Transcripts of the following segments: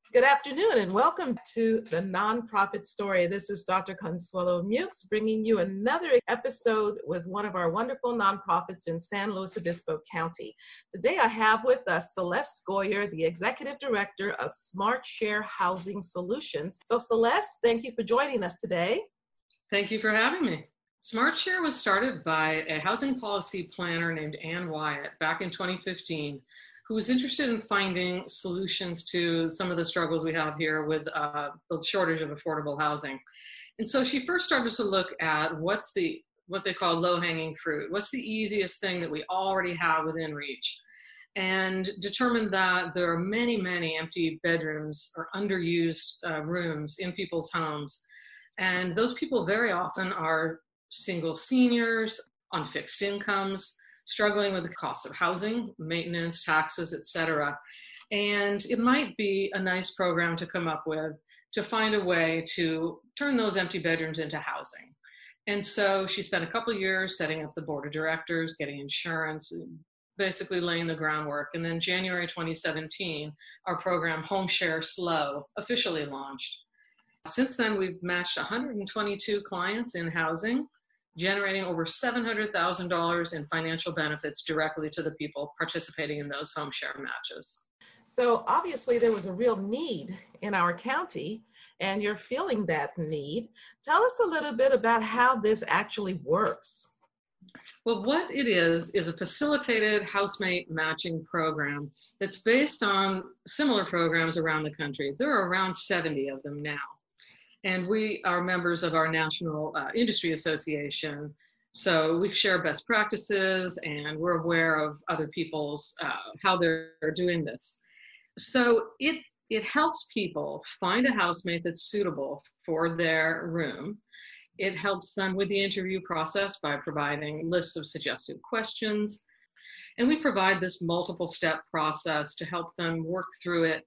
Good afternoon and welcome to the Nonprofit Story. This is Dr. Consuelo Mukes bringing you another episode with one of our wonderful nonprofits in San Luis Obispo County. Today I have with us Celeste Goyer, the Executive Director of Smart Share Housing Solutions. So Celeste, thank you for joining us today. Thank you for having me. Smart Share was started by a housing policy planner named Ann Wyatt back in 2015, who was interested in finding solutions to some of the struggles we have here with the shortage of affordable housing. And so she first started to look at what they call low-hanging fruit. What's the easiest thing that we already have within reach? And determined that there are many, many empty bedrooms or underused rooms in people's homes. And those people very often are single seniors on fixed incomes, struggling with the cost of housing, maintenance, taxes, etc. And it might be a nice program to come up with to find a way to turn those empty bedrooms into housing. And so she spent a couple of years setting up the board of directors, getting insurance, basically laying the groundwork. And then January 2017, our program Home Share SLO officially launched. Since then, we've matched 122 clients in housing, generating over $700,000 in financial benefits directly to the people participating in those home share matches. So obviously there was a real need in our county and you're feeling that need. Tell us a little bit about how this actually works. Well, what it is a facilitated housemate matching program that's based on similar programs around the country. There are around 70 of them now. And we are members of our National Industry Association. So we share best practices and we're aware of other people's, how they're doing this. So it helps people find a housemate that's suitable for their room. It helps them with the interview process by providing lists of suggested questions. And we provide this multiple step process to help them work through it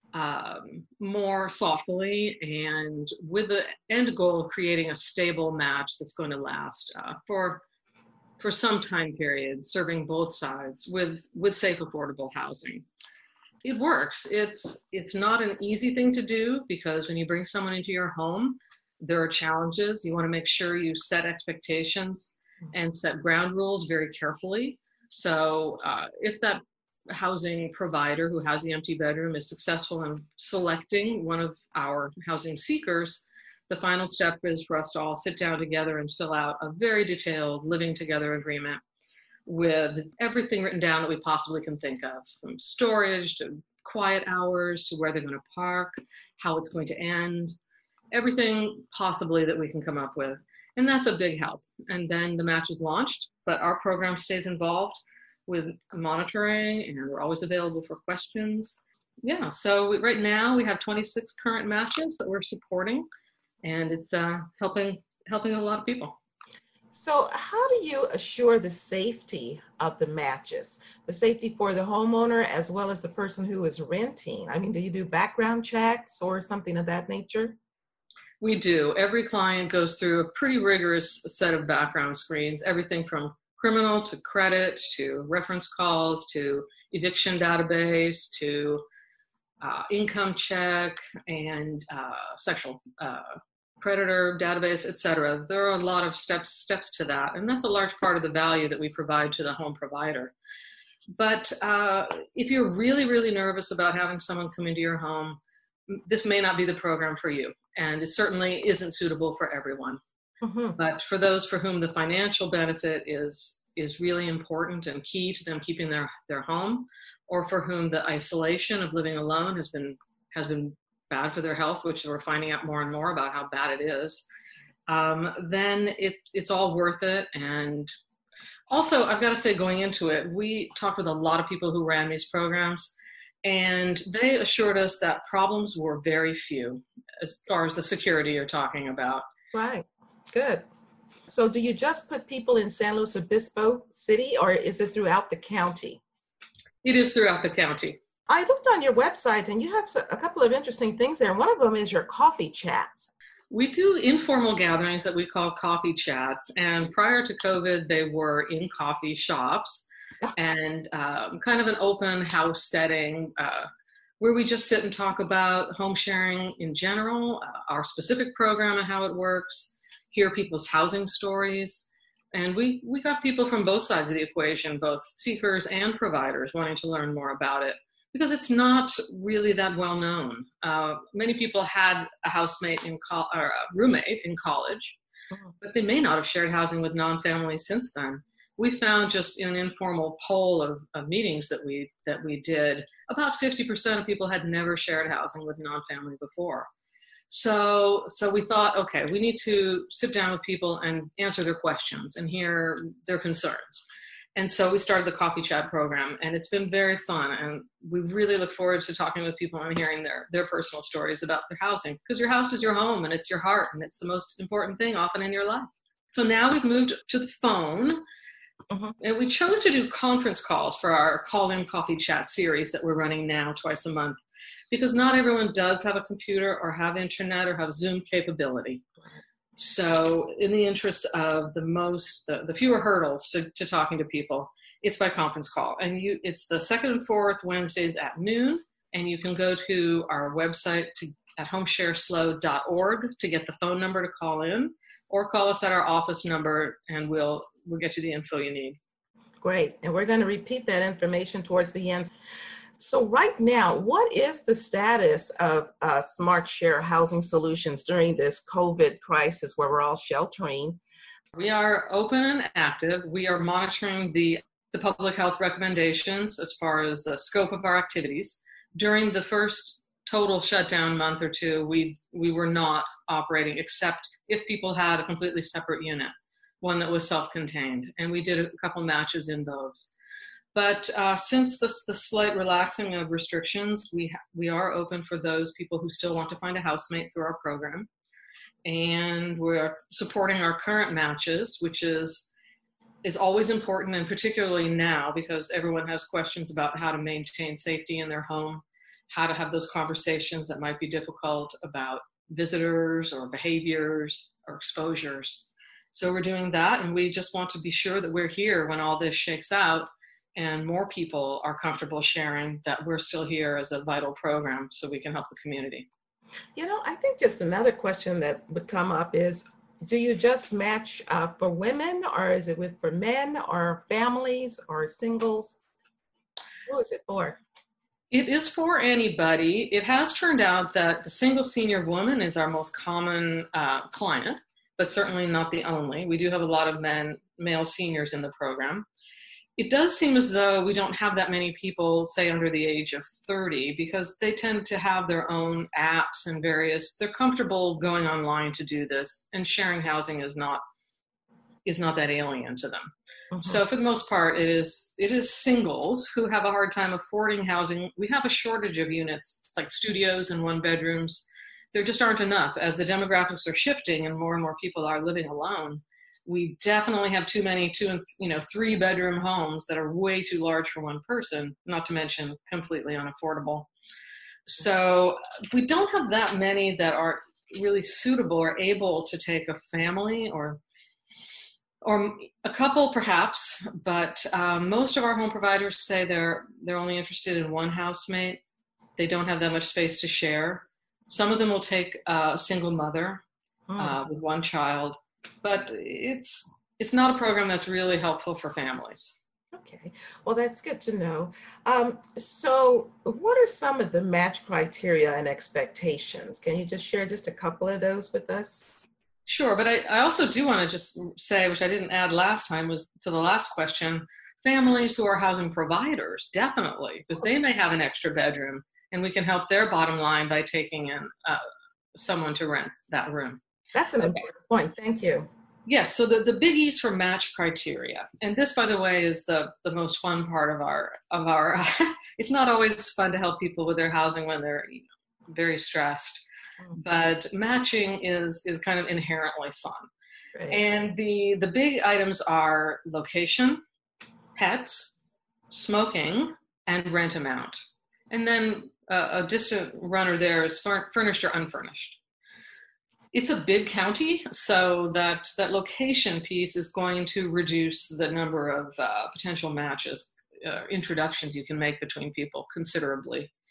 more thoughtfully and with the end goal of creating a stable match that's going to last for some time period, serving both sides with safe, affordable housing. It works. It's not an easy thing to do because when you bring someone into your home, there are challenges. You want to make sure you set expectations and set ground rules very carefully. So if that housing provider who has the empty bedroom is successful in selecting one of our housing seekers, the final step is for us to all sit down together and fill out a very detailed living together agreement with everything written down that we possibly can think of, from storage to quiet hours to where they're going to park, how it's going to end, everything possibly that we can come up with. And that's a big help. And then the match is launched, but our program stays involved with monitoring, and we're always available for questions. Yeah, so right now we have 26 current matches that we're supporting, and it's helping a lot of people. So how do you assure the safety of the matches, the safety for the homeowner as well as the person who is renting? I mean, do you do background checks or something of that nature? We do. Every client goes through a pretty rigorous set of background screens, everything from criminal to credit to reference calls to eviction database to income check and sexual predator database, etc. There are a lot of steps to that, and that's a large part of the value that we provide to the home provider. But if you're really, really nervous about having someone come into your home, this may not be the program for you, and it certainly isn't suitable for everyone. Mm-hmm. But for those for whom the financial benefit is really important and key to them keeping their home, or for whom the isolation of living alone has been bad for their health, which we're finding out more and more about how bad it is, then it's all worth it. And also, I've got to say, going into it, we talked with a lot of people who ran these programs, and they assured us that problems were very few as far as the security you're talking about. Right. Good. So do you just put people in San Luis Obispo City, or is it throughout the county? It is throughout the county. I looked on your website and you have a couple of interesting things there. One of them is your coffee chats. We do informal gatherings that we call coffee chats. And prior to COVID, they were in coffee shops and kind of an open house setting where we just sit and talk about home sharing in general, our specific program and how it works, hear people's housing stories. And we got people from both sides of the equation, both seekers and providers, wanting to learn more about it, because it's not really that well known. Many people had a housemate or a roommate in college, but they may not have shared housing with non-families since then. We found just in an informal poll of meetings that we did, about 50% of people had never shared housing with non-family before. So we thought, okay, we need to sit down with people and answer their questions and hear their concerns. And so we started the Coffee Chat program, and it's been very fun. And we really look forward to talking with people and hearing their personal stories about their housing, because your house is your home and it's your heart, and it's the most important thing often in your life. So now we've moved to the phone. And we chose to do conference calls for our Call-In Coffee Chat series that we're running now twice a month, because not everyone does have a computer or have internet or have Zoom capability. So in the interest of the fewer hurdles to talking to people, it's by conference call. And it's the second and fourth Wednesdays at noon. And you can go to our website at homeshareslo.org to get the phone number to call in, or call us at our office number and we'll get you the info you need. Great. And we're going to repeat that information towards the end. So right now, what is the status of Smart Share Housing Solutions during this COVID crisis where we're all sheltering? We are open and active. We are monitoring the public health recommendations as far as the scope of our activities. During the first total shutdown month or two, we were not operating, except if people had a completely separate unit, one that was self-contained, and we did a couple matches in those. But since the slight relaxing of restrictions, we are open for those people who still want to find a housemate through our program, and we're supporting our current matches, which is always important, and particularly now because everyone has questions about how to maintain safety in their home, how to have those conversations that might be difficult about visitors or behaviors or exposures. So we're doing that, and we just want to be sure that we're here when all this shakes out and more people are comfortable sharing that we're still here as a vital program so we can help the community. You know, I think just another question that would come up is, do you just match for women, or is it for men or families or singles? Who is it for? It is for anybody. It has turned out that the single senior woman is our most common client, but certainly not the only. We do have a lot of male seniors in the program. It does seem as though we don't have that many people, say, under the age of 30, because they tend to have their own apps and they're comfortable going online to do this, and sharing housing is not that alien to them. So for the most part, it is singles who have a hard time affording housing. We have a shortage of units, like studios and one bedrooms. There just aren't enough. As the demographics are shifting and more people are living alone, we definitely have too many 2 and 3 bedroom homes that are way too large for one person, not to mention completely unaffordable. So we don't have that many that are really suitable or able to take a family or a couple perhaps, but most of our home providers say they're only interested in one housemate. They don't have that much space to share. Some of them will take a single mother with one child, but it's not a program that's really helpful for families. Okay, well, that's good to know. So what are some of the match criteria and expectations? Can you just share just a couple of those with us? Sure, but I also do want to just say, which I didn't add last time, was to the last question, families who are housing providers, definitely, because they may have an extra bedroom, and we can help their bottom line by taking in someone to rent that room. That's an important point. Thank you. Yes, so the biggies for match criteria, and this, by the way, is the most fun part of our it's not always fun to help people with their housing when they're very stressed. But matching is kind of inherently fun. Right. And the big items are location, pets, smoking, and rent amount. And then a distant runner there is furnished or unfurnished. It's a big county, so that location piece is going to reduce the number of potential matches, introductions you can make between people considerably.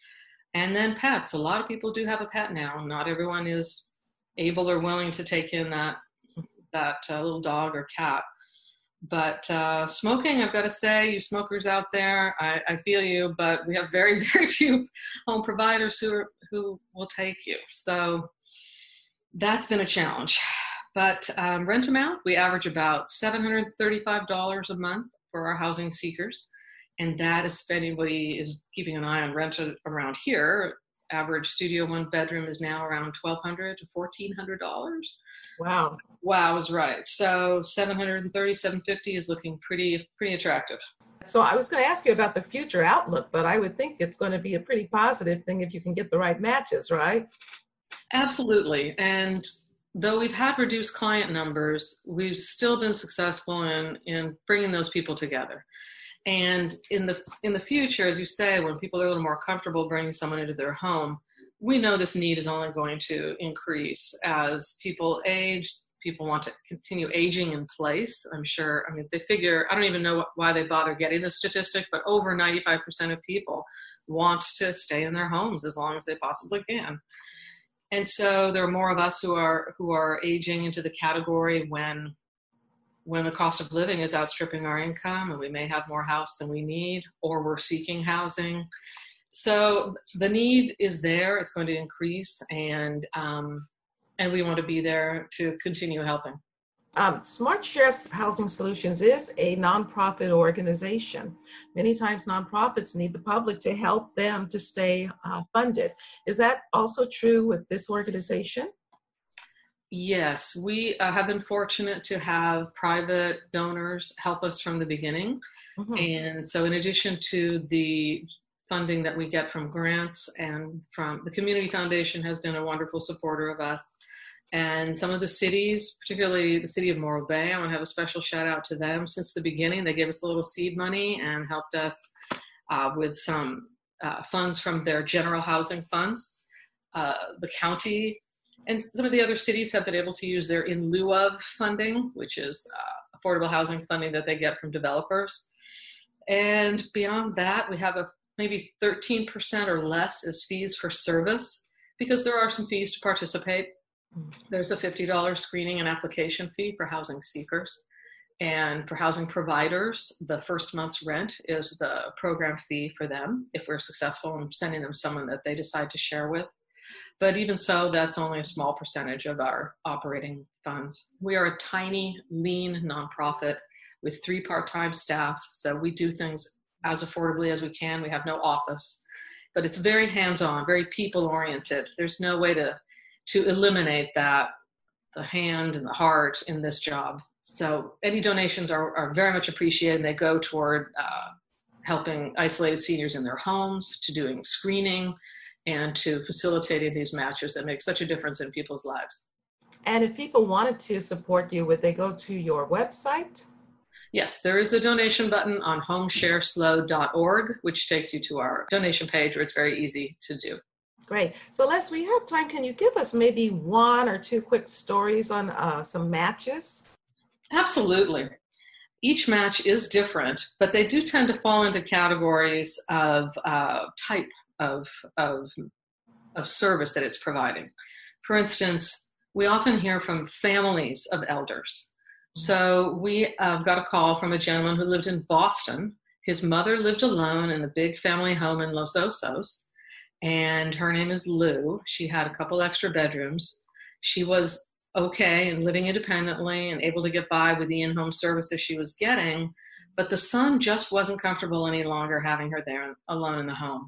And then pets. A lot of people do have a pet now. Not everyone is able or willing to take in that little dog or cat. But smoking, I've got to say, you smokers out there, I feel you, but we have very, very few home providers who will take you. So that's been a challenge. But rent amount, we average about $735 a month for our housing seekers. And that is, if anybody is keeping an eye on rent around here, average studio 1-bedroom is now around $1,200 to $1,400. Wow. Wow is right. So $730, $750 is looking pretty attractive. So I was going to ask you about the future outlook, but I would think it's going to be a pretty positive thing if you can get the right matches, right? Absolutely. And though we've had reduced client numbers, we've still been successful in bringing those people together. And in the future, as you say, when people are a little more comfortable bringing someone into their home, we know this need is only going to increase as people age. People want to continue aging in place. I'm sure, they figure, I don't even know why they bother getting this statistic, but over 95% of people want to stay in their homes as long as they possibly can. And so there are more of us who are aging into the category when the cost of living is outstripping our income, and we may have more house than we need, or we're seeking housing. So the need is there. It's going to increase, and we want to be there to continue helping. Smart Shares Housing Solutions is a nonprofit organization. Many times nonprofits need the public to help them to stay funded. Is that also true with this organization? Yes, we have been fortunate to have private donors help us from the beginning. Mm-hmm. And so in addition to the funding that we get from grants and from the Community Foundation has been a wonderful supporter of us. And some of the cities, particularly the city of Morro Bay, I want to have a special shout out to them. Since the beginning, they gave us a little seed money and helped us with some funds from their general housing funds. The county and some of the other cities have been able to use their in lieu of funding, which is affordable housing funding that they get from developers. And beyond that, we have maybe 13% or less is fees for service, because there are some fees to participate. There's a $50 screening and application fee for housing seekers. And for housing providers, the first month's rent is the program fee for them if we're successful in sending them someone that they decide to share with. But even so, that's only a small percentage of our operating funds. We are a tiny, lean nonprofit with 3 part-time staff. So we do things as affordably as we can. We have no office, but it's very hands-on, very people-oriented. There's no way to eliminate that, the hand and the heart in this job. So any donations are very much appreciated, and they go toward helping isolated seniors in their homes, to doing screening, and to facilitating these matches that make such a difference in people's lives. And if people wanted to support you, would they go to your website? Yes, there is a donation button on homeshareslo.org, which takes you to our donation page, where it's very easy to do. Great. So Les, we have time. Can you give us maybe 1 or 2 quick stories on some matches? Absolutely. Each match is different, but they do tend to fall into categories of type of service that it's providing. For instance, we often hear from families of elders. So we got a call from a gentleman who lived in Boston. His mother lived alone in a big family home in Los Osos, and her name is Lou. She had a couple extra bedrooms. She was okay and living independently and able to get by with the in-home services she was getting, but the son just wasn't comfortable any longer having her there alone in the home.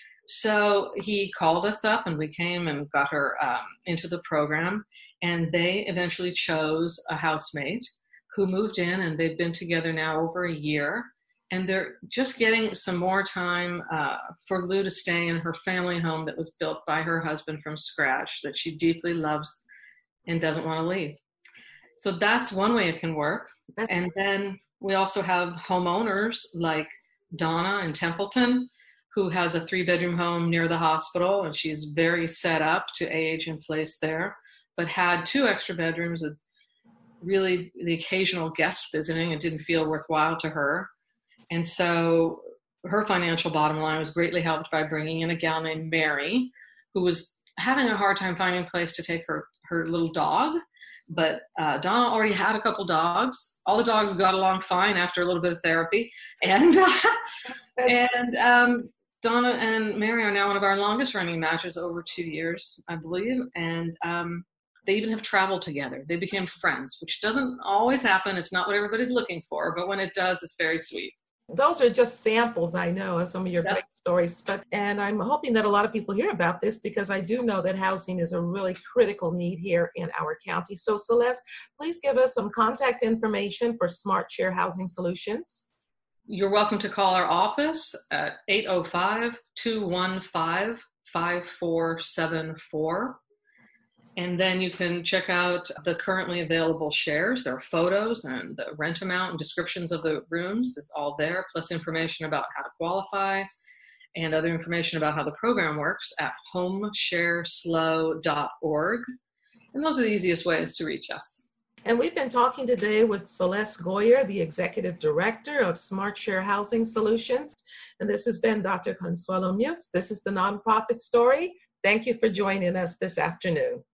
So he called us up, and we came and got her into the program, and they eventually chose a housemate who moved in, and they've been together now over a year, and they're just getting some more time for Lou to stay in her family home that was built by her husband from scratch, that she deeply loves and doesn't want to leave. So that's one way it can work. And then we also have homeowners like Donna in Templeton, who has a 3-bedroom home near the hospital, and she's very set up to age in place there, but had 2 extra bedrooms with really the occasional guest visiting. It didn't feel worthwhile to her. And so her financial bottom line was greatly helped by bringing in a gal named Mary, who was having a hard time finding a place to take her little dog. But Donna already had a couple dogs. All the dogs got along fine after a little bit of therapy. And Donna and Mary are now one of our longest running matches, over 2 years, I believe. And they even have traveled together. They became friends, which doesn't always happen. It's not what everybody's looking for, but when it does, it's very sweet. Those are just samples, I know, of some of your great stories. And I'm hoping that a lot of people hear about this, because I do know that housing is a really critical need here in our county. So Celeste, please give us some contact information for SmartShare Housing Solutions. You're welcome to call our office at 805-215-5474. And then you can check out the currently available shares. There are photos and the rent amount and descriptions of the rooms is all there, plus information about how to qualify and other information about how the program works at homeshareslo.org. And those are the easiest ways to reach us. And we've been talking today with Celeste Goyer, the Executive Director of SmartShare Housing Solutions. And this has been Dr. Consuelo Mukes. This is the Nonprofit Story. Thank you for joining us this afternoon.